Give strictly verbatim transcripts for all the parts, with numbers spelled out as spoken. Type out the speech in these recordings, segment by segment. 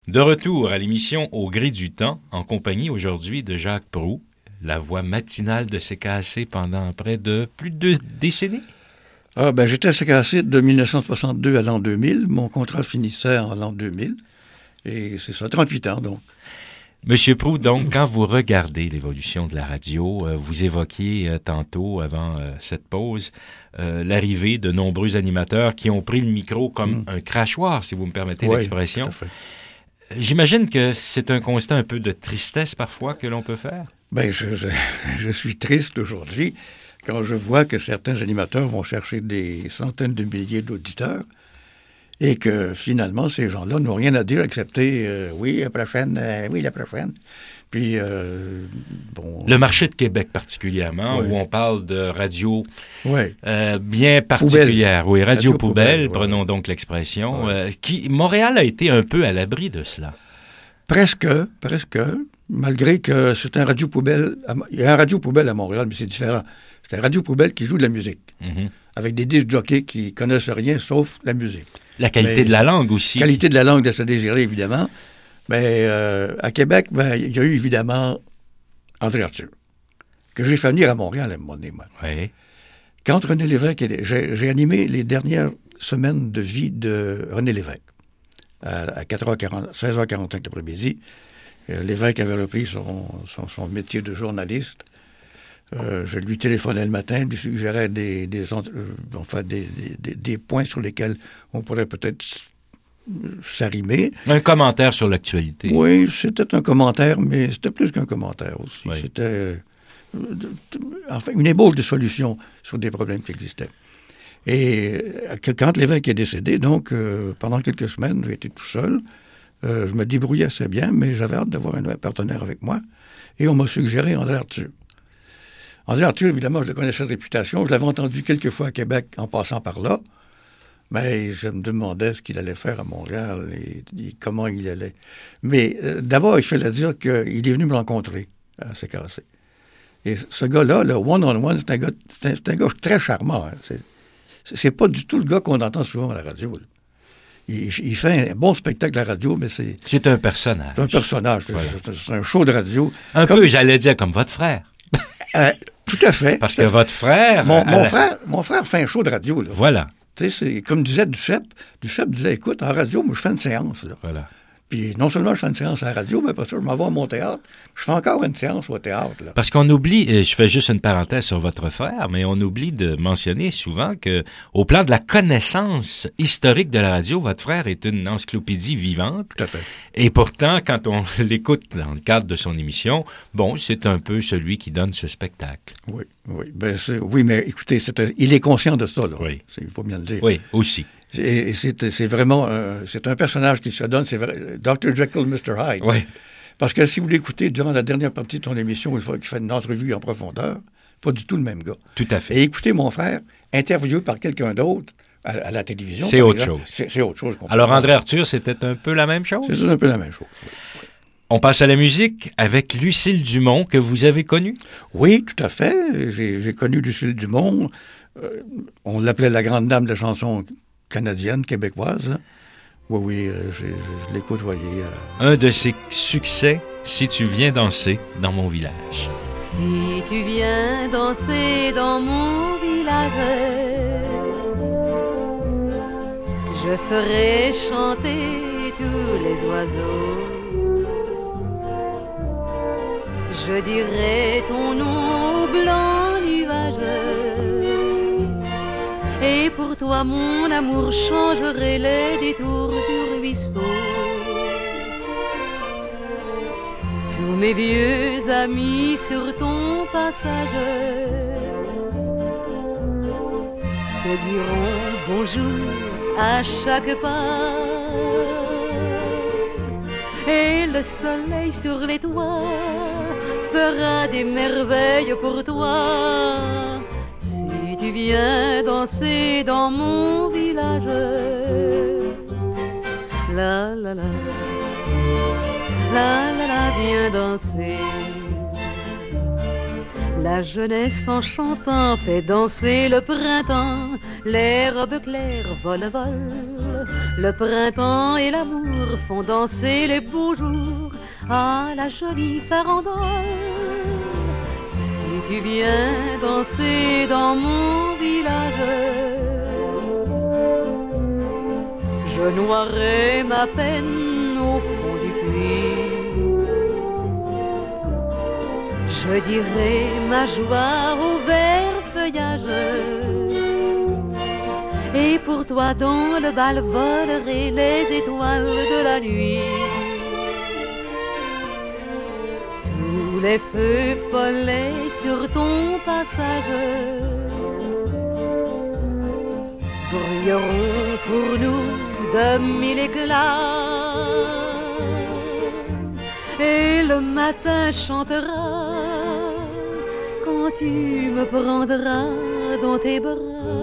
De retour à l'émission Au gré du temps, en compagnie aujourd'hui de Jacques Proulx, la voix matinale de C K A C pendant près de plus de deux décennies. Ah, ben, j'étais à C K A C de dix-neuf cent soixante-deux à l'an deux mille. Mon contrat finissait en l'an deux mille. Et c'est ça, trente-huit ans, donc. Monsieur Proulx, donc, quand vous regardez l'évolution de la radio, euh, vous évoquiez euh, tantôt, avant euh, cette pause, euh, l'arrivée de nombreux animateurs qui ont pris le micro comme mmh. un crachoir, si vous me permettez oui, l'expression. Tout à fait. J'imagine que c'est un constat un peu de tristesse parfois que l'on peut faire. Bien, je, je, je suis triste aujourd'hui quand je vois que certains animateurs vont chercher des centaines de milliers d'auditeurs et que finalement, ces gens-là n'ont rien à dire excepté euh, « oui, la prochaine, euh, oui, la prochaine ». Puis, euh, bon... Le marché de Québec particulièrement, oui. où on parle de radio oui. euh, bien particulière. Poubelle. Oui, radio, radio poubelle, poubelle, prenons ouais. donc l'expression. Ouais. Euh, qui, Montréal a été un peu à l'abri de cela. Presque, presque, malgré que c'est un radio poubelle. À, il y a un radio poubelle à Montréal, mais c'est différent. C'est un radio poubelle qui joue de la musique, mm-hmm. avec des disc jockeys qui connaissent rien sauf la musique. La qualité mais, de la langue aussi. La qualité de la langue de se désirer, évidemment. Mais euh, à Québec, ben, il y a eu évidemment André Arthur, que j'ai fait venir à Montréal à un moment donné. Moi. Oui. Quand René Lévesque, était, j'ai, j'ai animé les dernières semaines de vie de René Lévesque à, à quatre heures quarante, seize heures quarante-cinq l'après-midi. Euh, Lévesque avait repris son, son, son métier de journaliste. Euh, je lui téléphonais le matin, lui suggérais des, des, euh, enfin des, des, des points sur lesquels on pourrait peut-être s'arrimer. Un commentaire sur l'actualité. Oui, c'était un commentaire, mais c'était plus qu'un commentaire aussi. Oui. C'était euh, enfin une ébauche de solutions sur des problèmes qui existaient. Et euh, quand l'évêque est décédé, donc, euh, pendant quelques semaines, j'ai été tout seul. Euh, je me débrouillais assez bien, mais j'avais hâte d'avoir un partenaire avec moi. Et on m'a suggéré André Arthur. André Arthur, évidemment, je le connaissais de réputation. Je l'avais entendu quelques fois à Québec en passant par là. Mais je me demandais ce qu'il allait faire à Montréal et, et comment il allait. Mais euh, d'abord, il fallait dire qu'il est venu me rencontrer à C K A C. Et ce gars-là, le one-on-one, c'est un gars, c'est un, c'est un gars très charmant. Hein. C'est, c'est pas du tout le gars qu'on entend souvent à la radio. Il, il fait un bon spectacle à la radio, mais c'est... C'est un personnage. C'est un personnage. Voilà. C'est, c'est un show de radio. Un comme, peu, j'allais dire, comme votre frère. Euh, tout à fait. Parce que votre frère... Mon, mon, la... frère mon frère fait un show de radio. Là. Voilà. Tu sais, c'est comme disait Duceppe. Duceppe disait, écoute, en radio, moi, je fais une séance. Là. Voilà. Puis non seulement je fais une séance à la radio, mais après ça, je m'en vais à mon théâtre. Je fais encore une séance au théâtre. Là. Parce qu'on oublie, je fais juste une parenthèse sur votre frère, mais on oublie de mentionner souvent que, au plan de la connaissance historique de la radio, votre frère est une encyclopédie vivante. Tout à fait. Et pourtant, quand on l'écoute dans le cadre de son émission, bon, c'est un peu celui qui donne ce spectacle. Oui, oui. Ben, c'est, oui, mais écoutez, c'est un, il est conscient de ça, là. Oui. C'est, il faut bien le dire. Oui, aussi. Et c'est, c'est vraiment euh, c'est un personnage qui se donne, c'est vrai, docteur Jekyll, mister Hyde. Oui. Parce que si vous l'écoutez durant la dernière partie de son émission, il faut qu'il fait une entrevue en profondeur, pas du tout le même gars. Tout à fait. Et écoutez mon frère, interviewé par quelqu'un d'autre à, à la télévision. C'est autre exemple, chose. C'est, c'est autre chose. Alors André Arthur, c'était un peu la même chose? C'est un peu la même chose, oui. Oui. On passe à la musique avec Lucille Dumont, que vous avez connue? Oui, tout à fait. J'ai, j'ai connu Lucille Dumont. Euh, on l'appelait la grande dame de la chanson canadienne, québécoise. Oui, oui, euh, je, je, je l'ai côtoyé. Euh... Un de ses succès, Si tu viens danser dans mon village. Si tu viens danser dans mon village, je ferai chanter tous les oiseaux. Je dirai ton nom au blanc nuage. Et pour toi, mon amour, changerai les détours du ruisseau. Tous mes vieux amis sur ton passage te diront bonjour à chaque pas. Et le soleil sur les toits fera des merveilles pour toi. Si tu viens danser dans mon village, la la la, la la la, viens danser. La jeunesse en chantant fait danser le printemps. Les robes claires volent, volent, Le printemps et l'amour font danser les beaux jours à la jolie farandole. Si tu viens danser dans mon village, je noierai ma peine au fond du puits. Je dirai ma joie au vert feuillage. Et pour toi dans le bal voleraient les étoiles de la nuit. Tous les feux follets sur ton passage brilleront pour nous de mille éclats. Et le matin chantera quand tu me prendras dans tes bras.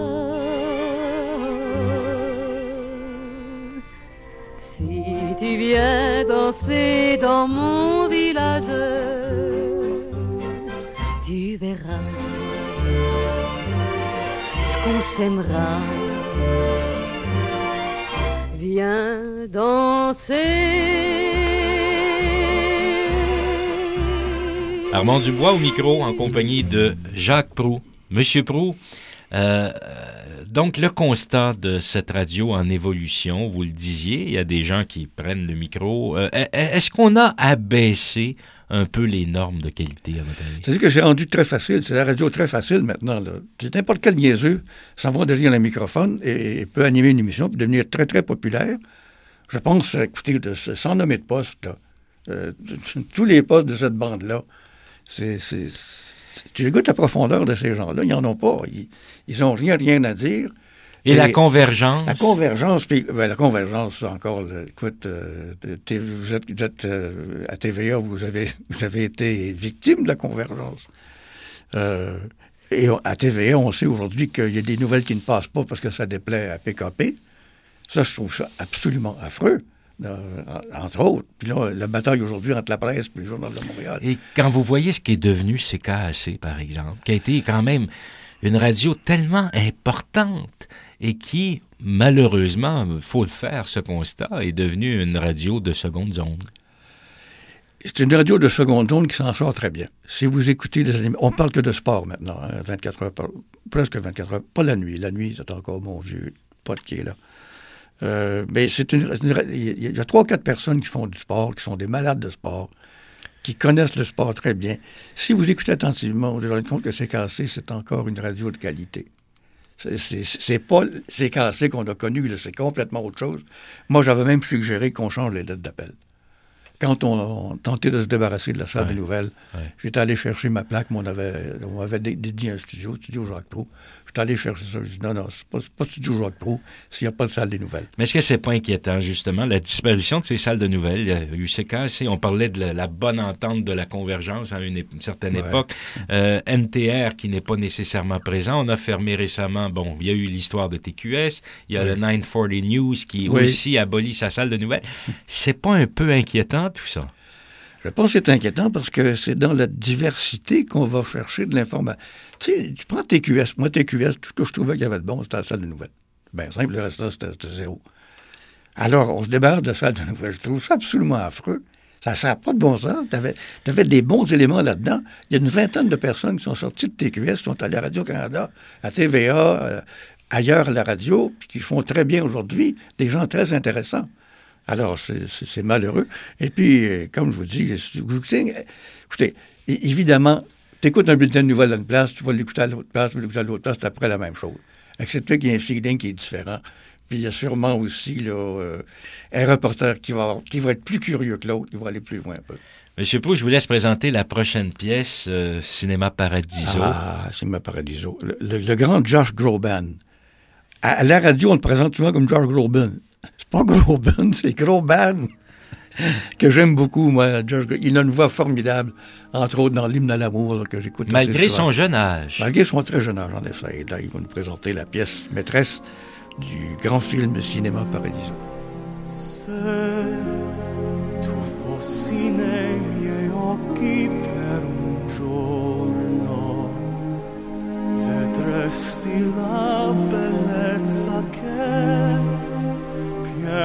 Si tu viens danser dans mon village, tu verras ce qu'on s'aimera. Viens danser. Armand Dubois au micro en compagnie de Jacques Proulx. Monsieur Proulx, euh, donc le constat de cette radio en évolution, vous le disiez, il y a des gens qui prennent le micro. Euh, est-ce qu'on a abaissé un peu les normes de qualité à votre avis? C'est-à-dire que c'est rendu très facile. C'est la radio très facile maintenant. Là. C'est n'importe quel niaiseux s'en va derrière un microphone et, et peut animer une émission puis devenir très, très populaire. Je pense, écoutez, de, sans nommer de poste, là, euh, tous les postes de cette bande-là, c'est, c'est, c'est, tu écoutes la profondeur de ces gens-là, ils n'en ont pas. Ils n'ont rien, rien à dire. Et, et la convergence? La convergence, puis ben, la convergence, encore, là, écoute, euh, vous êtes, vous êtes euh, à T V A, vous avez, vous avez été victime de la convergence. Euh, et à T V A, on sait aujourd'hui qu'il y a des nouvelles qui ne passent pas parce que ça déplaît à P K P. Ça, je trouve ça absolument affreux. Euh, entre autres. Puis là, la bataille aujourd'hui entre la presse et le Journal de Montréal. Et quand vous voyez ce qui est devenu C K A C, par exemple, qui a été quand même une radio tellement importante et qui, malheureusement, il faut le faire, ce constat, est devenue une radio de seconde zone. C'est une radio de seconde zone qui s'en sort très bien. Si vous écoutez les animaux, on parle que de sport maintenant, hein, vingt-quatre heures par... presque vingt-quatre heures, pas la nuit. La nuit, c'est encore mon vieux pote qui est là. Euh, mais c'est une, une, il y a trois ou quatre personnes qui font du sport, qui sont des malades de sport, qui connaissent le sport très bien. Si vous écoutez attentivement, vous vous rendez compte que C K A C, c'est encore une radio de qualité. C'est, c'est, c'est pas C K A C qu'on a connu, là, c'est complètement autre chose. Moi, j'avais même suggéré qu'on change les lettres d'appel. Quand on, on tentait de se débarrasser de la salle ouais. des nouvelles, ouais. j'étais allé chercher ma plaque, mais on avait, on avait dédié un studio, studio Jacques Proulx. J'étais allé chercher ça. Je dis non, non, c'est pas, c'est pas studio Jacques Proulx s'il n'y a pas de salle des nouvelles. Mais est-ce que c'est pas inquiétant, justement, la disparition de ces salles de nouvelles? Il y a eu C K A C, on parlait de la, la bonne entente de la convergence à une, une certaine ouais. époque. Euh, N T R qui n'est pas nécessairement présent. On a fermé récemment, bon, il y a eu l'histoire de T Q S, il y a oui. le neuf cent quarante News qui oui. aussi abolit sa salle de nouvelles. C'est pas un peu inquiétant, tout ça? Je pense que c'est inquiétant parce que c'est dans la diversité qu'on va chercher de l'information. Tu sais, tu prends T Q S. Moi, T Q S, tout ce que je trouvais qu'il y avait de bon, c'était la salle de nouvelles. Bien simple, le reste là, c'était, c'était zéro. Alors, on se débarrasse de la salle de nouvelles. Je trouve ça absolument affreux. Ça n'a pas de bon sens. Tu avais des bons éléments là-dedans. Il y a une vingtaine de personnes qui sont sorties de T Q S, qui sont allées à Radio-Canada, à T V A, euh, ailleurs à la radio, puis qui font très bien aujourd'hui, des gens très intéressants. Alors, c'est, c'est, c'est malheureux. Et puis, euh, comme je vous dis, vous écoutez, écoutez évidemment, tu écoutes un bulletin de nouvelles à une place, tu vas l'écouter à l'autre place, tu vas l'écouter à l'autre place, c'est après la même chose. Excepté qu'il y a un feeling qui est différent. Puis il y a sûrement aussi là, euh, un reporter qui va, qui va être plus curieux que l'autre, qui va aller plus loin un peu. Monsieur Proulx, je vous laisse présenter la prochaine pièce, euh, Cinéma Paradiso. Ah, Cinéma Paradiso. Le, le, le grand Josh Groban. À, à la radio, on le présente souvent comme Josh Groban. C'est pas Groban, c'est Groban, que j'aime beaucoup, moi. Josh, il a une voix formidable, entre autres dans l'hymne à l'amour, là, que j'écoute Malgré assez souvent. son jeune âge. Malgré son très jeune âge, en effet. Et là, il va nous présenter la pièce maîtresse du grand film Cinéma Paradiso. Se tu fossi nei miei occhi per un giorno, vedresti la bellezza che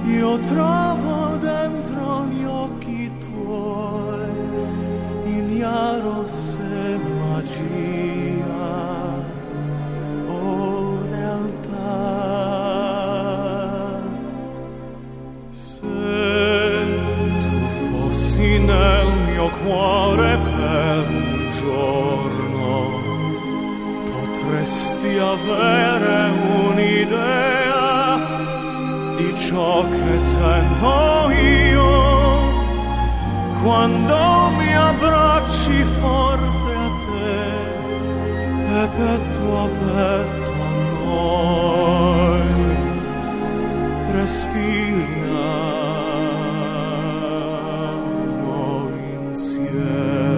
io trovo dentro gli occhi tuoi ignaros e magia o realtà. Se tu fossi nel mio cuore per un giorno, potresti avere un'idea di ciò che sento io quando mi abbracci forte a te e petto a petto a noi respiriamo insieme.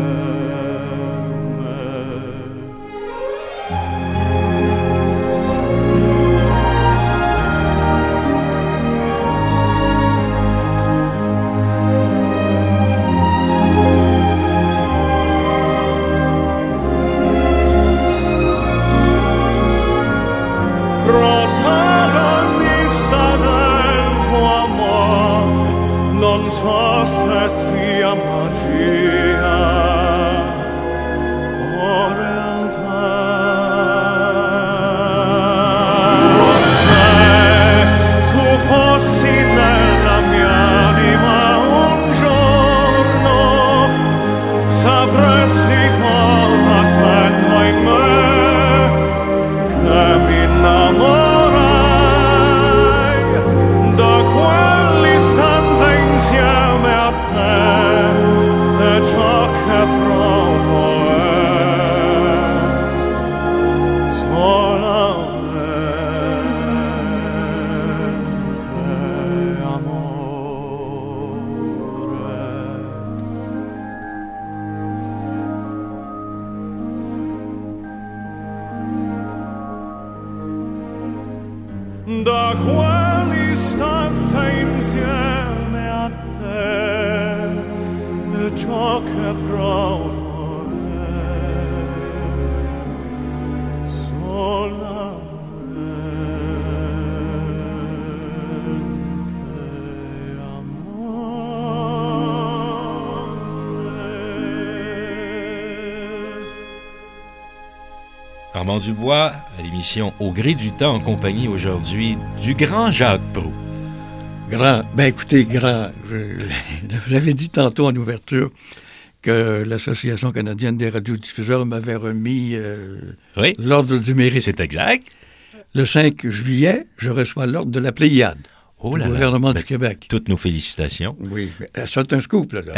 Protagonista del tuo amore, non so se sia magia o realtà. Se tu fossi nella mia anima un giorno, sapresti cosa sento in me, che mi innamorai da quell'istante insieme a te, e ciò che provo è solamente amore. Da quell'istante insieme a te, e ciò che provo è solamente amore. Armand Dubois, à l'émission Au gré du temps, en compagnie aujourd'hui du grand Jacques Proulx. Grand, ben écoutez, grand, je, je l'avais dit tantôt en ouverture que l'Association canadienne des radiodiffuseurs m'avait remis euh, Oui, l'ordre du mérite. c'est exact. Le cinq juillet, je reçois l'ordre de la Pléiade Oh du là là. gouvernement Ben, du Québec. Toutes nos félicitations. Oui, mais ça c'est un scoop, là. là.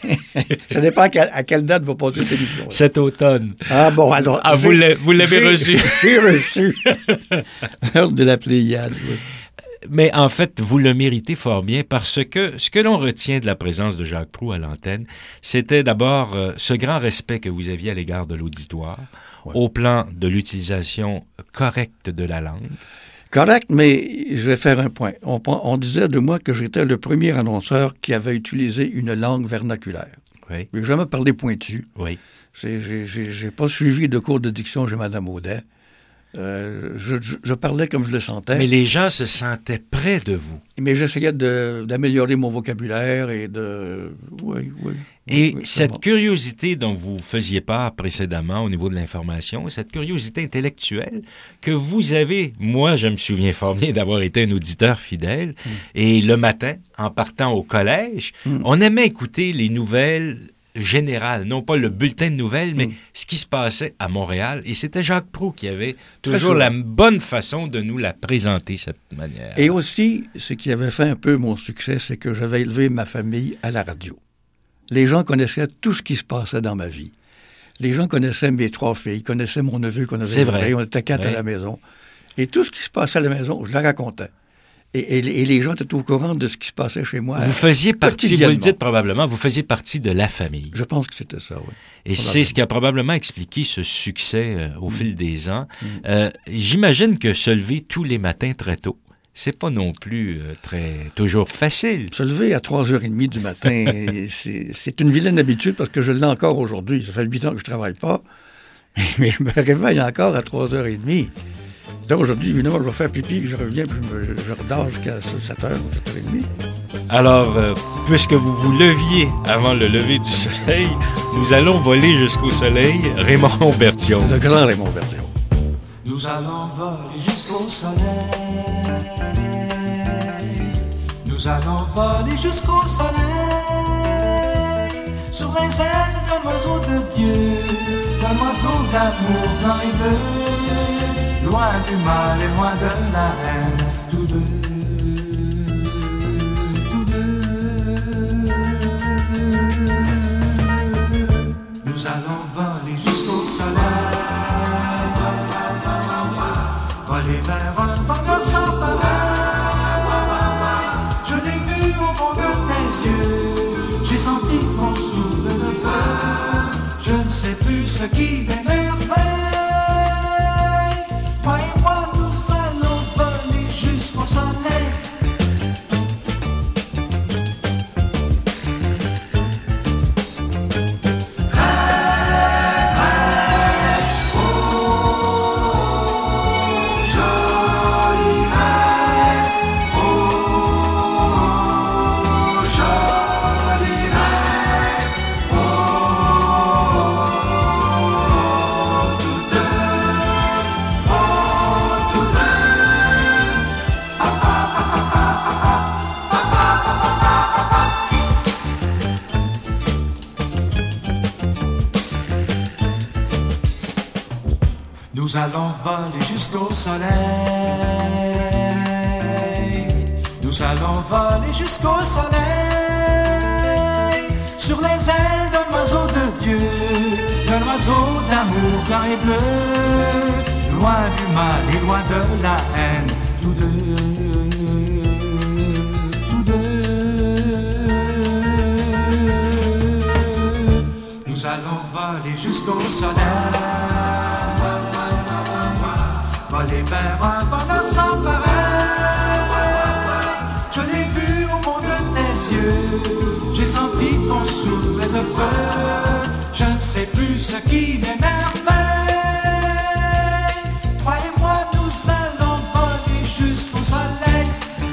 Ça dépend à, quelle- à quelle date va passer cette émission. Cet automne. Ah bon, alors... Ah, vous j'ai- l'avez- vous l'avez j'ai- reçu. J'ai reçu l'ordre de la Pléiade, oui. Mais en fait, vous le méritez fort bien parce que ce que l'on retient de la présence de Jacques Proulx à l'antenne, c'était d'abord euh, ce grand respect que vous aviez à l'égard de l'auditoire, Ouais. au plan de l'utilisation correcte de la langue. Correct, mais je vais faire un point. On, pen- on disait de moi que j'étais le premier annonceur qui avait utilisé une langue vernaculaire. Oui, Je n'ai jamais parlé pointu. oui. C'est- j'ai- J'ai j'ai pas suivi de cours de diction chez Mme Audet. Euh, je, je- je parlais comme je le sentais, Mais mais, les gens se sentaient près de vous. j'essayais de- d'améliorer mon vocabulaire et de... Oui, oui. Et oui, cette bon. curiosité dont vous faisiez part précédemment au niveau de l'information, cette curiosité intellectuelle que vous avez, moi je me souviens fort bien d'avoir été un auditeur fidèle, Mm. et le matin, en partant au collège, Mm. on aimait écouter les nouvelles générales, non pas le bulletin de nouvelles, mais Mm. ce qui se passait à Montréal. Et c'était Jacques Proulx qui avait Très toujours souvent. la bonne façon de nous la présenter, cette manière. Et aussi, ce qui avait fait un peu mon succès, c'est que j'avais élevé ma famille à la radio. Les gens connaissaient tout ce qui se passait dans ma vie. Les gens connaissaient mes trois filles, connaissaient mon neveu qu'on avait C'est vrai. élevé. On était quatre Oui. à la maison. Et tout ce qui se passait à la maison, je le racontais. Et, et- et les gens étaient au courant de ce qui se passait chez moi. Vous faisiez partie, vous le quotidiennement. dites probablement, vous faisiez partie de la famille. Je pense que c'était ça, oui. Et c'est ce qui a probablement expliqué ce succès euh, au fil des ans. Euh, J'imagine que se lever tous les matins très tôt, c'est pas non plus euh, très toujours facile. Se lever à trois heures trente du matin, c'est c'est une vilaine habitude parce que je l'ai encore aujourd'hui. Ça fait huit ans que je ne travaille pas, mais je me réveille encore à trois heures trente. Donc aujourd'hui, évidemment, je vais faire pipi, je reviens, puis je, me, je redors jusqu'à sept heures, sept heures trente. Alors, euh, puisque vous vous leviez avant le lever du soleil, nous allons voler jusqu'au soleil. Raymond Berthiaume. Le grand Raymond Berthiaume. Nous allons voler jusqu'au soleil. Nous allons voler jusqu'au soleil. Sur les ailes d'un oiseau de Dieu, d'un oiseau d'amour blanc et bleu, loin du mal et loin de la haine, tous deux, tous deux. Nous allons voler jusqu'au soleil, voler vers un bonheur sans pareil. Je l'ai vu au fond de tes yeux, j'ai senti ton souffle de feu. Je ne sais plus ce qui m'émerveille. Toi et moi, nous allons voler jusqu'au soleil. Nous allons voler jusqu'au soleil. Nous allons voler jusqu'au soleil. Sur les ailes d'un oiseau de Dieu, d'un oiseau d'amour blanc et bleu, loin du mal et loin de la haine, tous deux, tous deux. Nous allons voler jusqu'au soleil. Voler vers un bonheur sans pareil. Je l'ai vu au fond de tes yeux, j'ai senti ton souffle de feu. Je ne sais plus ce qui m'émerveille. Toi et moi, nous allons voler jusqu'au soleil.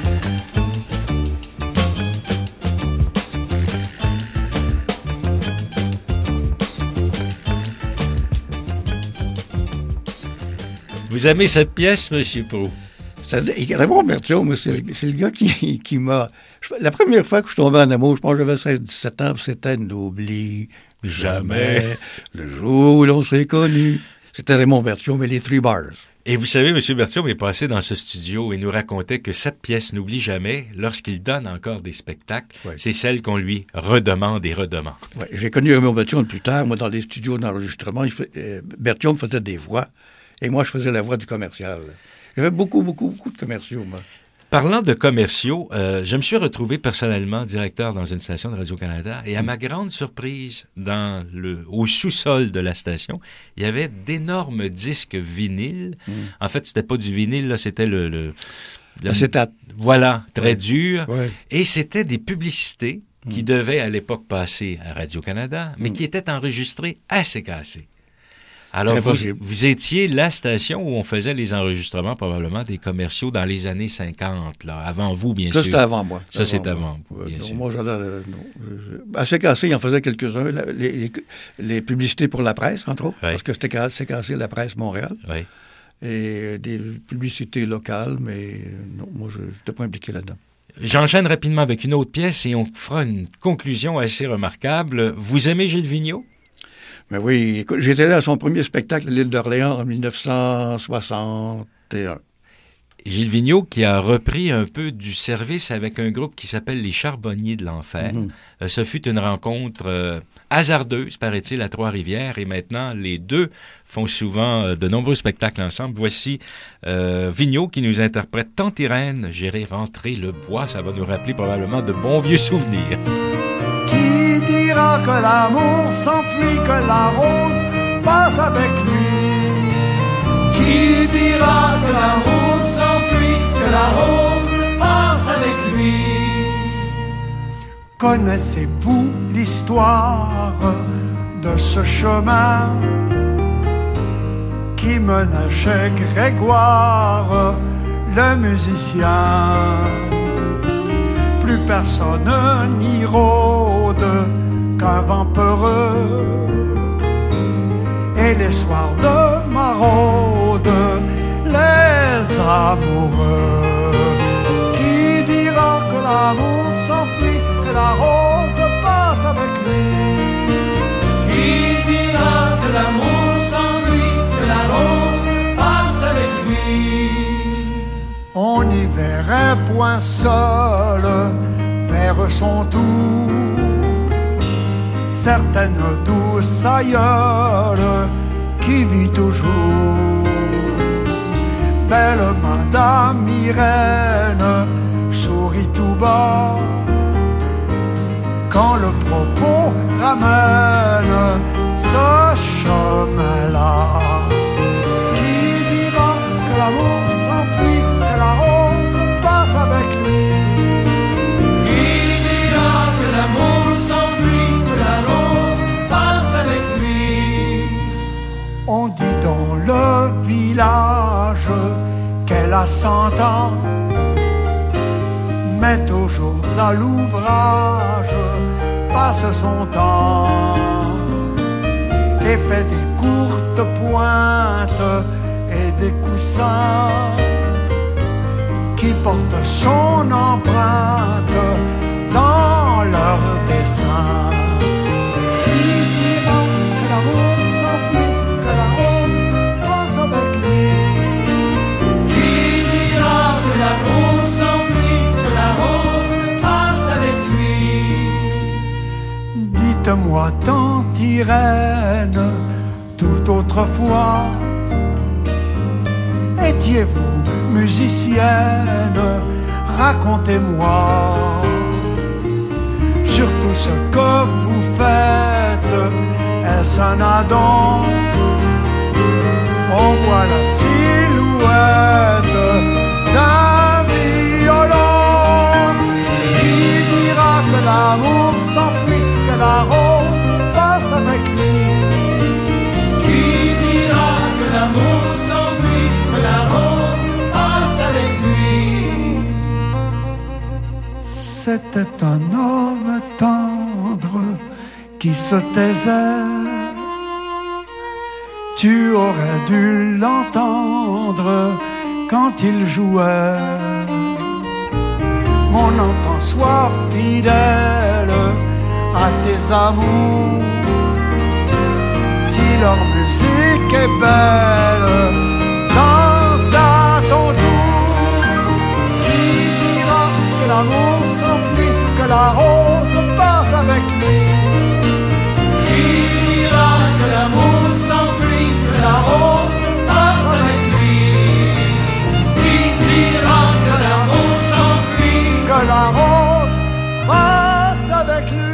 Vous aimez cette pièce, M. Proulx? Raymond Berthiaume, c'est, c'est le gars qui, qui m'a... La première fois que je suis tombé en amour, je pense que j'avais seize dix-sept ans, c'était « N'oublie jamais le jour où l'on s'est connus ». C'était Raymond Berthiaume et les Three Bars. Et vous savez, M. Berthiaume est passé dans ce studio et nous racontait que cette pièce « N'oublie jamais », lorsqu'il donne encore des spectacles, ouais. c'est celle qu'on lui redemande et redemande. Ouais, j'ai connu Raymond Berthiaume plus tard, moi, dans les studios d'enregistrement. Il fait, euh, Berthiaume faisait des voix. Et moi, je faisais la voix du commercial. J'avais beaucoup, beaucoup, beaucoup de commerciaux, moi. Parlant de commerciaux, euh, je me suis retrouvé personnellement directeur dans une station de Radio-Canada et à ma grande surprise, dans le, au sous-sol de la station, il y avait d'énormes disques vinyles. Mm. En fait, c'était pas du vinyle, là, c'était le... le, le Acétate. Voilà, très ouais. dur. Ouais. Et c'était des publicités mm. qui devaient à l'époque passer à Radio-Canada, mais mm. qui étaient enregistrées à C K C. Alors, vous, vous étiez la station où on faisait les enregistrements, probablement, des commerciaux dans les années cinquante, là, avant vous, bien ça, sûr. Ça, c'était avant moi. Ça, c'est avant vous, bien non, sûr. Moi, j'allais... Euh, non, à C K C, il en faisait quelques-uns, les, les, les publicités pour la presse, entre autres, oui. parce que c'était C K C, la presse Montréal, oui. et des publicités locales, mais non, moi, je n'étais pas impliqué là-dedans. J'enchaîne rapidement avec une autre pièce et on fera une conclusion assez remarquable. Vous aimez Gilles Vigneault? Mais oui, écoute, j'étais là à son premier spectacle à l'île d'Orléans en dix-neuf cent soixante et un. Gilles Vigneault qui a repris un peu du service avec un groupe qui s'appelle les Charbonniers de l'Enfer. Mm-hmm. Euh, ce fut une rencontre euh, hasardeuse, paraît-il, à Trois-Rivières. Et maintenant, les deux font souvent euh, de nombreux spectacles ensemble. Voici euh, Vigneault qui nous interprète Tante Irène, j'irai rentrer le bois. Ça va nous rappeler probablement de bons vieux souvenirs. Qui dira que l'amour s'enfuit, que la rose passe avec lui? Qui dira que l'amour s'enfuit, que la rose passe avec lui? Connaissez-vous l'histoire de ce chemin qui qui menait chez Grégoire, le musicien. Plus personne n'y rôde qu'un vent peureux, et les soirs de maraude, les amoureux. Qui dira que l'amour s'enfuit, que la rose passe avec lui? Qui dira que l'amour s'enfuit, que la rose passe avec lui? On n'y verrait point seul faire son tour certaine douce aïeule qui vit toujours. Belle Madame Irène sourit tout bas quand le propos ramène ce chemin-là. Qui dira que l'amour s'enfuit, que la rose passe avec lui? Qui dira que l'amour s'enfuit, que la rose passe avec lui? On dit dans le village qu'elle a cent ans, mais toujours à l'ouvrage passe son temps et fait des courtes pointes et des coussins qui portent son empreinte dans leur dessin. Qui dira que l'amour s'enfuit, que la rose passe avec lui? Qui dira que l'amour s'enfuit, que la rose passe avec lui? Dites-moi, tante Irène, tout autrefois, étiez-vous musicienne? Racontez-moi. Surtout ce que vous faites, est-ce un Adam? On voit la silhouette d'un violon. Qui dira que l'amour s'enfuit, que la rose passe avec lui? Qui dira que l'amour s'enfuit, que la rose passe avec lui? C'était un homme tendre qui se taisait. Tu aurais dû l'entendre quand il jouait. Mon enfant, sois fidèle à tes amours. Si leur musique est belle, danse à ton tour. Qui dira que l'amour s'enfuit, que la rose passe avec lui? Qui dira que l'amour s'enfuit, que la rose passe avec lui? Qui dira que l'amour s'enfuit, que la rose passe avec lui?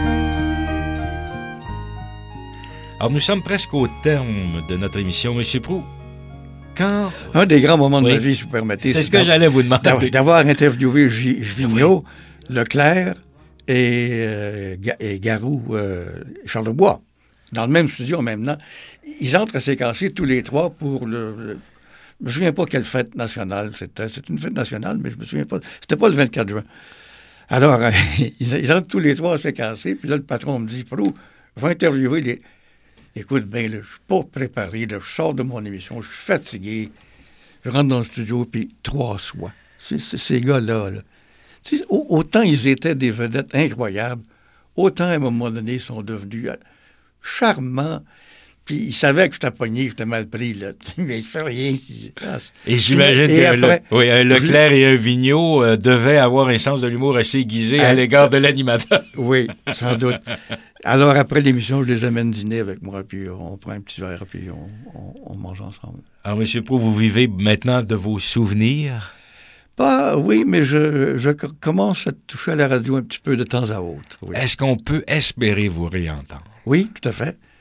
Alors, nous sommes presque au terme de notre émission. Monsieur Proulx, quand... Un des grands moments de Oui. ma vie, si vous permettez. C'est ce que j'allais vous demander. d'avoir- D'avoir interviewé J- Juvinot, Leclerc et, euh, Ga- et Garou, euh, Charlebois, dans le même studio en même temps. Ils entrent à séquencer tous les trois pour le... le je me souviens pas quelle fête nationale c'était. C'est une fête nationale, mais je me souviens pas. C'était pas le vingt-quatre juin. Alors, euh, ils, ils entrent tous les trois à séquencer, puis là, le patron me dit, Proulx, je vais interviewer les... Écoute, ben, là, je suis pas préparé, là, je sors de mon émission, je suis fatigué. Je rentre dans le studio, puis trois soirs. C'est, c'est ces gars-là, là. Tu sais, au- autant ils étaient des vedettes incroyables, autant à un moment donné, ils sont devenus euh, charmants. Puis ils savaient que j'étais pogné, que j'étais mal pris, là. Mais il fait rien. si- ah, c'est- Et j'imagine Et que après, le- oui, un Leclerc et un Vigneault euh, devaient avoir un sens de l'humour assez aiguisé à Euh, l'égard de l'animateur. Oui, sans doute. Alors, après l'émission, je les amène dîner avec moi, puis on prend un petit verre, puis on, on, on mange ensemble. Alors, Monsieur Proulx, vous vivez maintenant de vos souvenirs? Pas, oui, mais je, je co- commence à toucher à la radio un petit peu de temps à autre. Oui, Est-ce qu'on peut espérer vous réentendre? oui, tout à fait.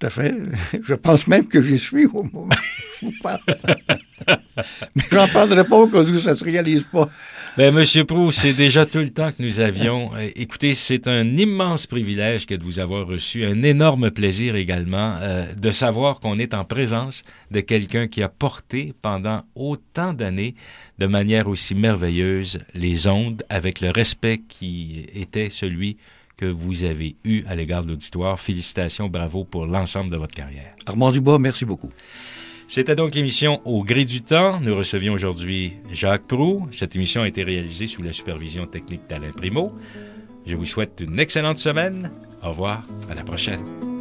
tout à fait. Je pense même que j'y suis au moment où je vous parle. Mais j'en parlerai pas au cas où ça ne se réalise pas. Bien, Monsieur Proulx, c'est déjà tout le temps que nous avions. Euh, écoutez, c'est un immense privilège que de vous avoir reçu, un énorme plaisir également euh, de savoir qu'on est en présence de quelqu'un qui a porté pendant autant d'années, de manière aussi merveilleuse, les ondes, avec le respect qui était celui que vous avez eu à l'égard de l'auditoire. Félicitations, bravo pour l'ensemble de votre carrière. Armand Dubois, merci beaucoup. C'était donc l'émission Au gré du temps. Nous recevions aujourd'hui Jacques Proulx. Cette émission a été réalisée sous la supervision technique d'Alain Primo. Je vous souhaite une excellente semaine. Au revoir, à la prochaine.